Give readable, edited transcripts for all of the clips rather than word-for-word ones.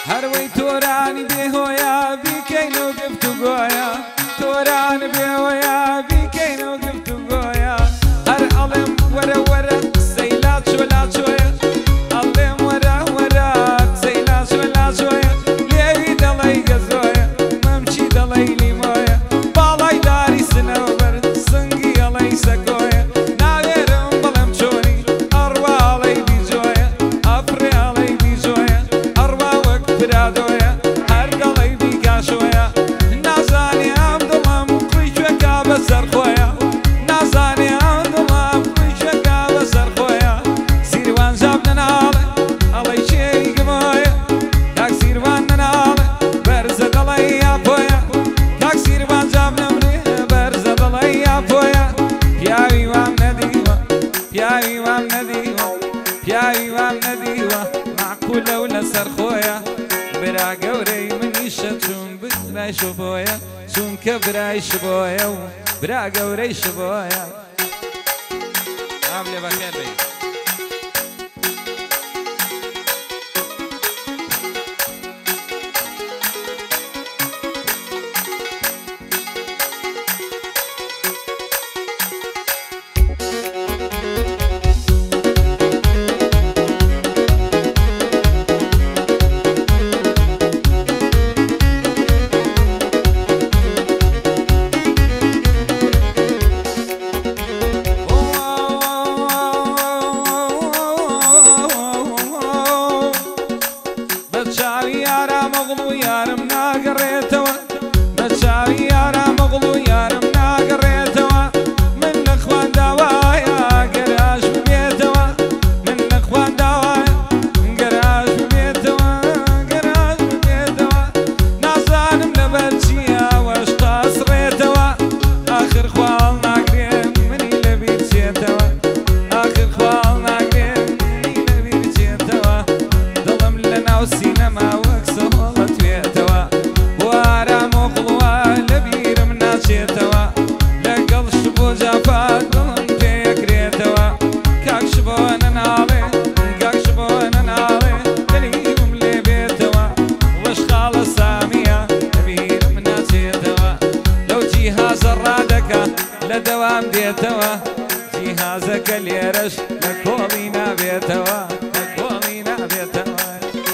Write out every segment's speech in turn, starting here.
هەروەی تۆرانی بێهۆیە بیکەینەوە گفتوگۆیە تۆران بێهۆیە بیکەینەوە گفتوگۆیە هەر ئەڵێم وەرە وەرە قسەی لا چۆ لا چۆیە ئەڵێم وەرە وەرە قسەی لا چۆ لا چۆیە لێوی دەڵێی گەزۆیە مەمچی دەڵێی لیمۆیە باڵای داری سنەوبەر سنگی ئەڵێی سەکۆیە ناوێرم بەڵێم چۆنی ئەڕوا ئەڵێی بیجۆیە ئەفرێ ئەڵێی بیجۆیە ئەڕوا وەک برادۆیە هەر دەڵێی بیگاشۆیە نازانێ ئەم دڵم قڕیچێکا بەسەر خۆیە نازانێ ئەم دڵم قڕیچێکا بەسەر خۆیە سیروان جاب نەناڵێ ئەڵێی چێری گمۆیە کاک سیروان نەناڵێ بەرزە دەڵێی یاپۆیە کاک سیروان جاب نەمرێ بەرزە دەڵێی یاپۆیە پیاوی وام نەدیوە پیاوی وام نەدیوە پیاوی وام نەدیوە معقولە و لەسەر خۆیە برا گەورەی منیشە چون برای شبۆیە چونکە برای شبۆیە و برا گەورەی شبۆیە ئام لێ بەخێر بێ لەدەوام دێتەوە جیهازەکە لێرەش لە کۆڵی نابێتەوە لە کۆڵی نابێتەوە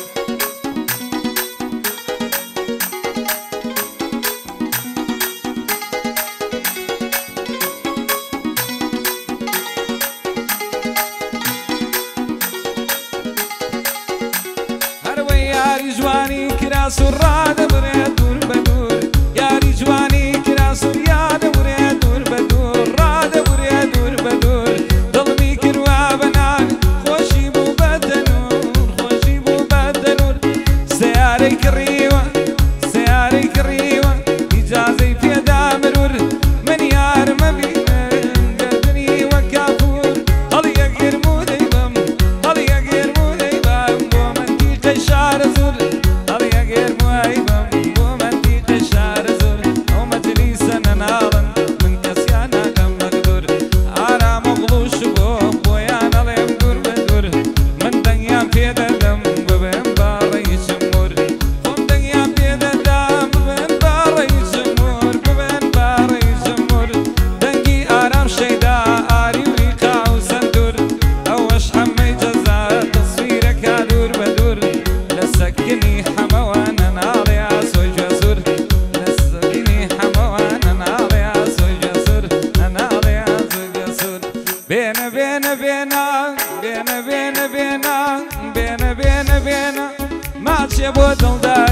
هەروەی یاری جوانی کراس و ڕادەبرێ دوور بە دوور یاری جوانی کراس و یادەبرێ دوور بە دوور ڕادەبرێ دوور بە دوور دڵمی کردوە بەنان خۆشی بوو بە دەنور خۆشی بوو بە دەنور سیارەی کڕیوە سیارەی کڕیوە ئیجازەی پێدا مرور من یارمە بینە گەردنی وە کافور هەڵی ئەگێرم و دەیبم هەڵی ئەگێرم و دەیبم بۆ مەندیقەی شارە زور هەڵی ئەگێرم و ئەیبم بۆ مەندیقەی شارە زور ئەو مەجلیسە نەناڵن من کەسیان ناکەم مەغدور ئارام و غڵوش بۆ بۆیان ئەڵێم دوور بە دوور من دەنگیان پێدەدەم ببێم باڕەی چمور خۆم دەنگیان پێدەدام ببێن باڕەی چمور ببێن باڕەی چمور دەنگی ئارام شەیدا ئاری وی قاو سەندور ئەوەش هەمەی جەزا تەسویرەکە دوور بە دوور لە سەکنی هەمەوانە ناڵێ ئاسۆی جەزور لە سەکنی هەمەوانە ناڵێ ئاسۆی جەزور نەناڵێ ئاسۆی جەزور بێنە بێنە بێنە بێنە بێنە بێنە بێنە بێنە بێنە ماچێ بۆ دڵدار